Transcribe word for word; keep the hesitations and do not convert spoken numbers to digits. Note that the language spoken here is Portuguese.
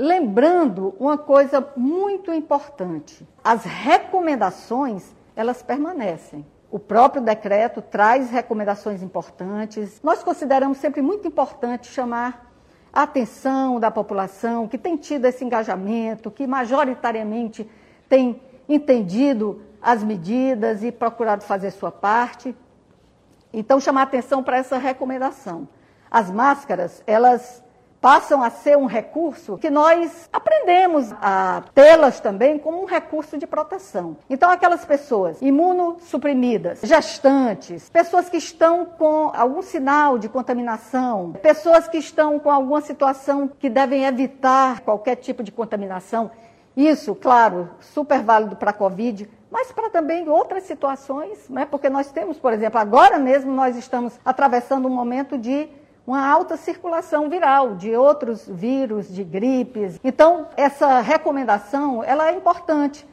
Lembrando uma coisa muito importante, as recomendações, elas permanecem. O próprio decreto traz recomendações importantes. Nós consideramos sempre muito importante chamar a atenção da população que tem tido esse engajamento, que majoritariamente tem entendido as medidas e procurado fazer sua parte. Então, chamar atenção para essa recomendação. As máscaras, elas passam a ser um recurso que nós aprendemos a tê-las também como um recurso de proteção. Então, aquelas pessoas imunossuprimidas, gestantes, pessoas que estão com algum sinal de contaminação, pessoas que estão com alguma situação que devem evitar qualquer tipo de contaminação, isso, claro, super válido para a Covid, mas para também outras situações, né? Porque nós temos, por exemplo, agora mesmo nós estamos atravessando um momento de uma alta circulação viral, de outros vírus, de gripes. Então, essa recomendação, ela é importante.